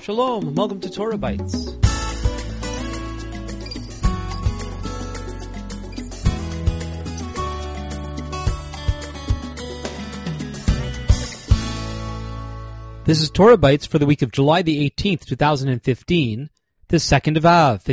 Shalom, and welcome to Torah Bites. This is Torah Bites for the week of July the 18th, 2015, the 2nd of Av,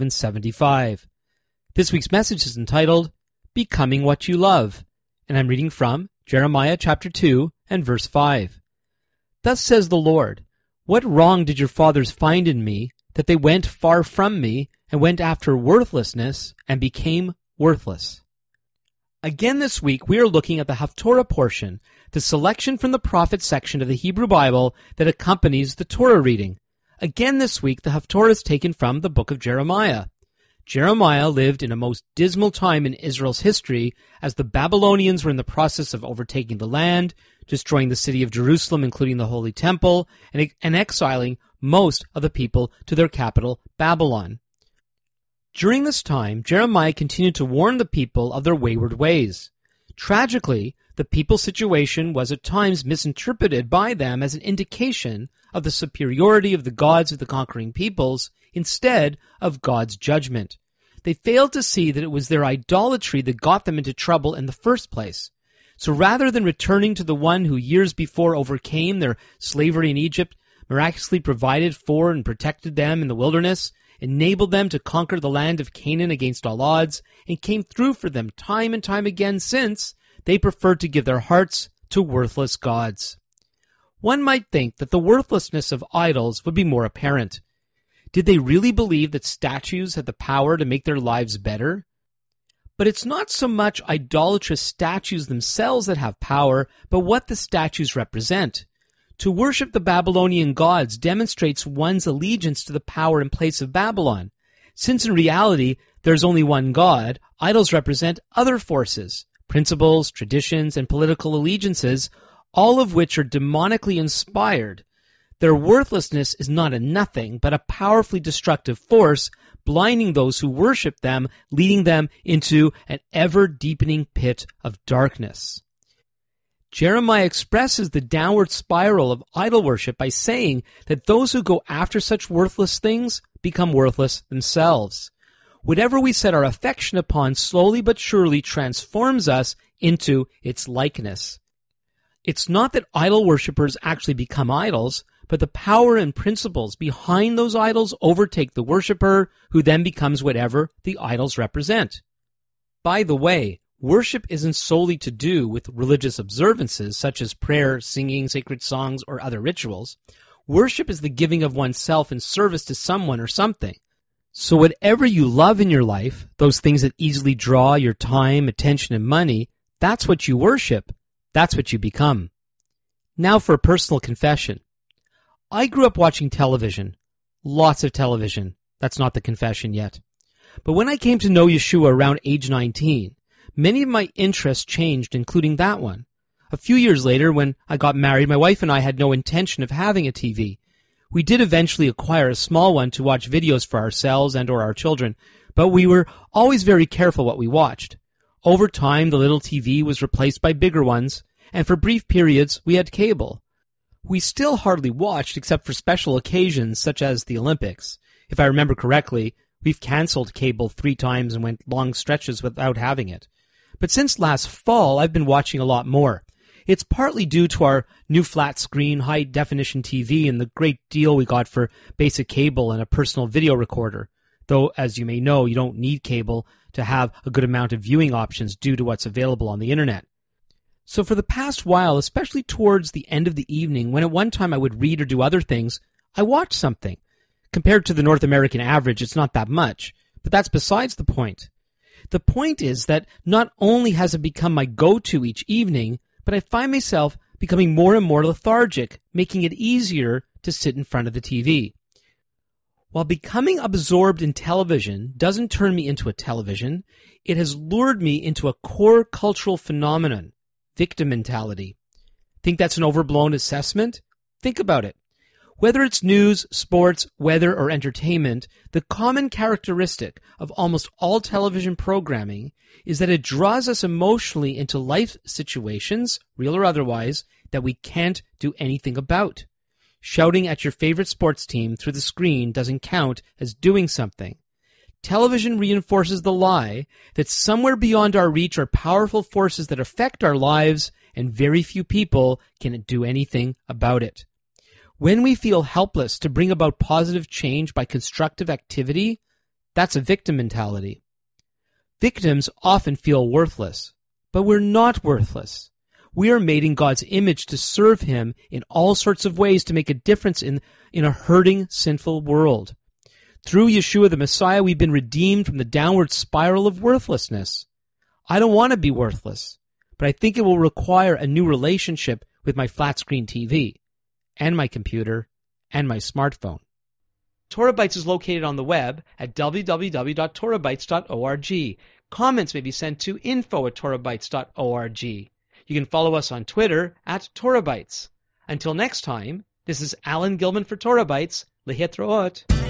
5775. This week's message is entitled, Becoming What You Love, and I'm reading from Jeremiah chapter 2 and verse 5. Thus says the Lord, what wrong did your fathers find in me, that they went far from me, and went after worthlessness, and became worthless? Again this week, we are looking at the Haftorah portion, the selection from the prophet section of the Hebrew Bible that accompanies the Torah reading. Again this week, the Haftorah is taken from the book of Jeremiah. Jeremiah lived in a most dismal time in Israel's history as the Babylonians were in the process of overtaking the land, destroying the city of Jerusalem, including the Holy Temple, and exiling most of the people to their capital, Babylon. During this time, Jeremiah continued to warn the people of their wayward ways. Tragically, the people's situation was at times misinterpreted by them as an indication of the superiority of the gods of the conquering peoples instead of God's judgment. They failed to see that it was their idolatry that got them into trouble in the first place. So rather than returning to the one who years before overcame their slavery in Egypt, miraculously provided for and protected them in the wilderness, enabled them to conquer the land of Canaan against all odds, and came through for them time and time again since, they preferred to give their hearts to worthless gods. One might think that the worthlessness of idols would be more apparent. Did they really believe that statues had the power to make their lives better? But it's not so much idolatrous statues themselves that have power, but what the statues represent. To worship the Babylonian gods demonstrates one's allegiance to the power and place of Babylon. Since in reality there's only one God, idols represent other forces, principles, traditions, and political allegiances, all of which are demonically inspired. Their worthlessness is not a nothing, but a powerfully destructive force, blinding those who worship them, leading them into an ever-deepening pit of darkness. Jeremiah expresses the downward spiral of idol worship by saying that those who go after such worthless things become worthless themselves. Whatever we set our affection upon slowly but surely transforms us into its likeness. It's not that idol worshippers actually become idols, but the power and principles behind those idols overtake the worshipper, who then becomes whatever the idols represent. By the way, worship isn't solely to do with religious observances such as prayer, singing, sacred songs, or other rituals. Worship is the giving of oneself in service to someone or something. So whatever you love in your life, those things that easily draw your time, attention, and money, that's what you worship. That's what you become. Now for a personal confession. I grew up watching television. Lots of television. That's not the confession yet. But when I came to know Yeshua around age 19, many of my interests changed, including that one. A few years later, when I got married, my wife and I had no intention of having a TV. We did eventually acquire a small one to watch videos for ourselves and or our children, but we were always very careful what we watched. Over time, the little TV was replaced by bigger ones, and for brief periods, we had cable. We still hardly watched except for special occasions such as the Olympics. If I remember correctly, we've canceled cable 3 times and went long stretches without having it. But since last fall, I've been watching a lot more. It's partly due to our new flat-screen, high-definition TV and the great deal we got for basic cable and a personal video recorder. Though, as you may know, you don't need cable to have a good amount of viewing options due to what's available on the internet. So for the past while, especially towards the end of the evening, when at one time I would read or do other things, I watched something. Compared to the North American average, it's not that much, but that's besides the point. The point is that not only has it become my go-to each evening, but I find myself becoming more and more lethargic, making it easier to sit in front of the TV. While becoming absorbed in television doesn't turn me into a television, it has lured me into a core cultural phenomenon. Victim mentality. Think that's an overblown assessment? Think about it. Whether it's news, sports, weather, or entertainment, the common characteristic of almost all television programming is that it draws us emotionally into life situations, real or otherwise, that we can't do anything about. Shouting at your favorite sports team through the screen doesn't count as doing something. Television reinforces the lie that somewhere beyond our reach are powerful forces that affect our lives, and very few people can do anything about it. When we feel helpless to bring about positive change by constructive activity, that's a victim mentality. Victims often feel worthless, but we're not worthless. We are made in God's image to serve Him in all sorts of ways to make a difference in a hurting, sinful world. Through Yeshua the Messiah, we've been redeemed from the downward spiral of worthlessness. I don't want to be worthless, but I think it will require a new relationship with my flat-screen TV, and my computer, and my smartphone. Torah Bytes is located on the web at www.torahbytes.org. Comments may be sent to info@torahbytes.org. You can follow us on Twitter @TorahBytes. Until next time, this is Alan Gilman for Torah Bytes. Lehitraot.